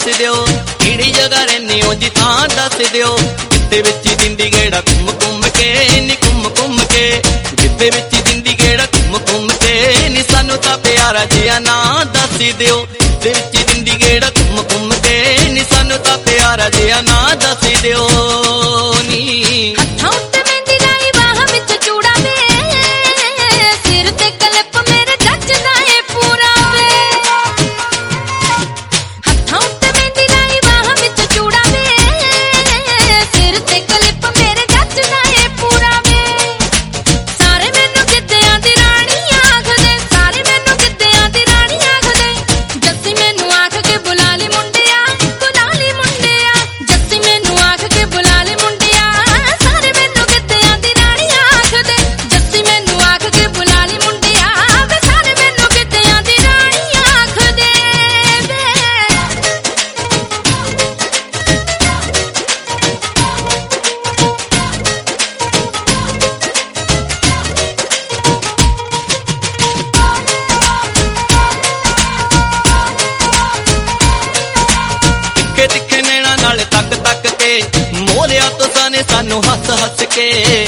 ਦਿਓ, ਕਿਹੜੀ ਜਗ੍ਹਾ ਰਹਿੰਦੇ ਹੋ ਜੀ ਥਾਂ ਦੱਸ ਦਿਓ। ਜਿੱਦੇ ਵਿੱਚ ਦਿੰਦੀ ਗੇੜਾ ਘੁੰਮ ਘੁੰਮ ਕੇ ਨੀ ਘੁੰਮ ਘੁੰਮ ਕੇ, ਜਿੱਦੇ ਵਿੱਚ ਦਿੰਦੀ ਗੇੜਾ ਘੁੰਮ ਘੁੰਮ ਕੇ ਨੀ ਸਾਨੂੰ ਤਾਂ ਪਿਆਰਾ ਜਿਹਾ ਨਾਂ ਦੱਸ ਦਿਓ। ਜਿੱਦੇ ਵਿੱਚ ਦਿੰਦੀ ਗੇੜਾ ਘੁੰਮ ਘੁੰਮ ਕੇ ਨੀ ਸਾਨੂੰ ਤਾਂ ਪਿਆਰਾ ਜਿਹਾ ਨਾਂ ਦੱਸ ਦਿਓ ਨੀ। ਹੱਥਾਂ ਉੱਤੇ ਮਹਿੰਦੀ ਲਾਈ ਬਾਹਾਂ ਵਿੱਚ ਚੂੜਾ ਵੇ, ਸਿਰ ਤੇ ਕਲਿੱਪ ਮੇਰੇ ਜੱਚਦਾ ਏ ਪੂਰਾ ਵੇ। ਹੱਥਾਂ ਉੱਤੇ ਮਹਿੰਦੀ ਲਾਈ ਬਾਹਾਂ ਵਿੱਚ ਚੂੜਾ ਵੇ, ਸਿਰ ਤੇ ਕਲਿੱਪ ਮੇਰੇ ਜੱਚਦਾ ਏ ਪੂਰਾ ਵੇ। ਸਾਰੇ ਮੈਨੂੰ ਗਿੱਧਿਆਂ ਦੀ ਰਾਣੀ ਆਖਦੇ, ਸਾਰੇ ਮੈਨੂੰ ਗਿੱਧਿਆਂ ਦੀ ਰਾਣੀ ਆਖਦੇ। ਜੱਸੀ ਮੈਨੂੰ ਆਖ ਕੇ ਬੁਲਾ ਲਈ ਮੁੰਡਿਆ, ਬੁਲਾ ਲਈ ਮੁੰਡਿਆ। ਜੱਸੀ ਮੈਨੂੰ ਆਖ ਕੇ ਬੁਲਾ ਲਈ ਮੁੰਡਿਆ, ਸਾਰੇ ਮੈਨੂੰ ਗਿੱਧਿਆਂ ਦੀ ਰਾਣੀ ਆਖਦੇ। ਜੱਸੀ ਮੈਨੂੰ ਆਖ ਕੇ ਬੁਲਾ ਲਈ ਮੁੰਡਿਆ, ਵੇ ਸਾਰੇ ਮੈਨੂੰ ਗਿੱਧਿਆਂ ਦੀ ਰਾਣੀ ਆਖਦੇ ਵੇ। ਤਿੱਖੇ ਤਿੱਖੇ ਨੈਣਾ ਨਾਲ ਤੱਕ ਤੱਕ ਕੇ, ਮੋਰਿਆ ਤੋਂ ਸਾਨੇ ਸਾਨੂੰ ਹੱਸ ਹੱਸ ਕੇ।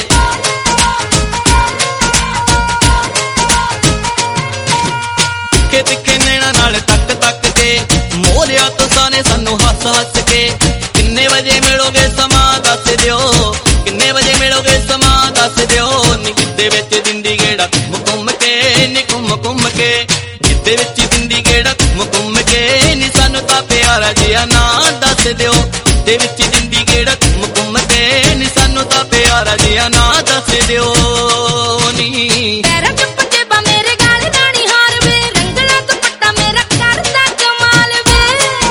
ਤਿੱਖੇ ਤਿੱਖੇ ਨੈਣਾ ਨਾਲ ਤੱਕ ਤੱਕ ਕੇ, ਮੋਰਿਆ ਤੋਂ ਸਾਨੇ ਸਾਨੂੰ ਹੱਸ ਹੱਸ ਕੇ। ਕਿੰਨੇ ਵਜੇ ਮਿਲੋਗੇ ਸਮਾਂ ਦੱਸ ਦਿਓ, ਕਿੰਨੇ ਵਜੇ ਮਿਲੋਗੇ ਸਮਾਂ ਦੱਸ ਦਿਓ ਨੀ। ਗਿੱਧੇ ਵਿੱਚ ਦਿੰਦੀ ਗੇੜਾ ਘੁੰਮ ਘੁੰਮ ਕੇ ਨੀ ਘੁੰਮ ਘੁੰਮ ਕੇ, ਗਿੱਧੇ ਵਿੱਚ ਦਿੰਦੀ ਗੇੜਾ ਘੁੰਮ ਘੁੰਮ ਕੇ ਨੀ ਸਾਨੂੰ ਤਾਂ ਪਿਆਰਾ ਜਿਹਾ ਨਾਂ ਦੱਸ ਦਿਓ। ਗਿੱਧੇ ਵਿੱਚ ਦਿੰਦੀ ਗੇੜਾ ਘੁੰਮ ਘੁੰਮ ਕੇ ਨੀ ਸਾਨੂੰ ਤਾਂ ਪਿਆਰਾ ਜਿਹਾ ਨਾਂ ਦੱਸ ਦਿਓ ਨੀ। ਪੈਰਾਂ 'ਚ ਪੰਜੇਬਾਂ ਮੇਰੇ ਗਾਲ ਰਾਣੀ ਹਾਰ ਵੇ, ਰੰਗਲਾ ਦੁਪੱਟਾ ਮੇਰਾ ਕਰਦਾ ਕਮਾਲ ਵੇ।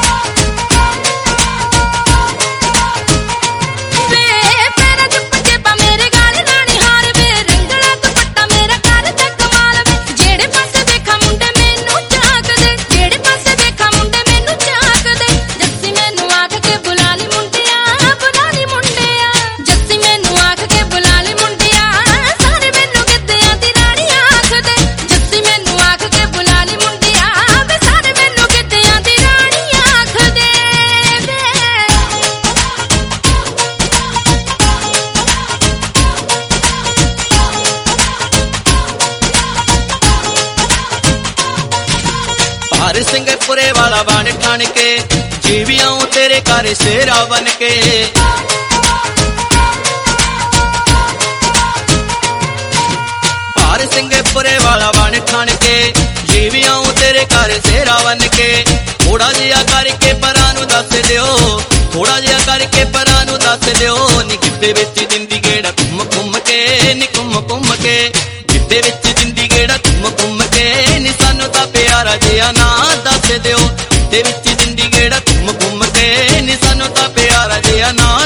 ਵੇ ਪੈਰਾਂ 'ਚ ਪੰਜੇਬਾਂ ਮੇਰੇ ਗਾਲ ਰਾਣੀ ਹਾਰ ਵੇ, ਰੰਗਲਾ ਦੁਪੱਟਾ ਮੇਰਾ ਕਰਦਾ ਕਮਾਲ ਵੇ। ਜਿਹੜੇ ਪਾਸੇ ਵੇਖਾਂ ਮੁੰਡੇ ਮੈਨੂੰ ਝਾਕਦੇ, ਜਿਹੜੇ ਪਾਸੇ ਵੇਖਾਂ ਮੁੰਡੇ ਮੈਨੂੰ ਝਾਕਦੇ। ਜੱਸੀ ਮੈਨੂੰ ਆਖ ਕੇ ਬੁਲਾ ਲਈ ਮੁੰਡਿਆ, ਬੁਲਾ ਲਈ ਮੁੰਡਿਆ। ਜੱਸੀ ਮੈਨੂੰ ਆਖ ਕੇ ਬੁਲਾ ਲਈ ਮੁੰਡਿਆ, ਸਾਰੇ ਮੈਨੂੰ ਗਿੱਧਿਆਂ ਦੀ ਰਾਣੀ ਆਖਦੇ। ਜੱਸੀ ਮੈਨੂੰ ਆਖ ਕੇ ਬੁਲਾ ਲਈ ਮੁੰਡਿਆ, ਵੇ ਸਾਰੇ ਮੈਨੂੰ ਗਿੱਧਿਆਂ ਦੀ ਰਾਣੀ ਆਖਦੇ ਵੇ। ਭਾਰ ਸਿੰਘਪੁਰੇ ਵਾਲਾ ਬਣ ਠਣ ਕੇ, ਜੀਵੀ ਆਉਂ ਤੇਰੇ ਘਰ ਸ਼ੇਰਾ ਬਣ ਕੇ। ਭਾਰ ਸਿੰਘਪੁਰੇ ਵਾਲਾ ਬਣ ਠਣ ਕੇ, ਜੀਵੀ ਆਉਂ ਤੇਰੇ ਘਰ ਸ਼ੇਰਾ ਬਣ ਕੇ। ਥੋੜਾ ਜਿਹਾ ਕਰਕੇ ਪਰਾਂ ਨੂੰ ਦੱਸ ਦਿਓ, ਥੋੜਾ ਜਿਹਾ ਕਰਕੇ ਪਰਾਂ ਨੂੰ ਦੱਸ ਦਿਓ ਨੀ। ਗਿੱਧੇ ਵਿੱਚ ਦਿੰਦੀ ਗੇੜਾ ਘੁੰਮ ਘੁੰਮ ਕੇ ਨੀ ਘੁੰਮ ਘੁੰਮ ਕੇ, ਗਿੱਧੇ ਵਿੱਚ ਦਿੰਦੀ ਗੇੜਾ ਘੁੰਮ ਘੁੰਮ ਕੇ ਨੀ ਸਾਨੂੰ ਤਾਂ ਪਿਆਰਾ ਜਿਹਾ ਨਾਂ ਦੱਸ ਦਿਓ। ਗਿੱਧੇ ਵਿੱਚ ਦਿੰਦੀ ਗੇੜਾ ਘੁੰਮ ਘੁੰਮ ਕੇ ਨੀ ਸਾਨੂੰ ਤਾਂ ਪਿਆਰਾ ਜਿਹਾ ਨਾਂ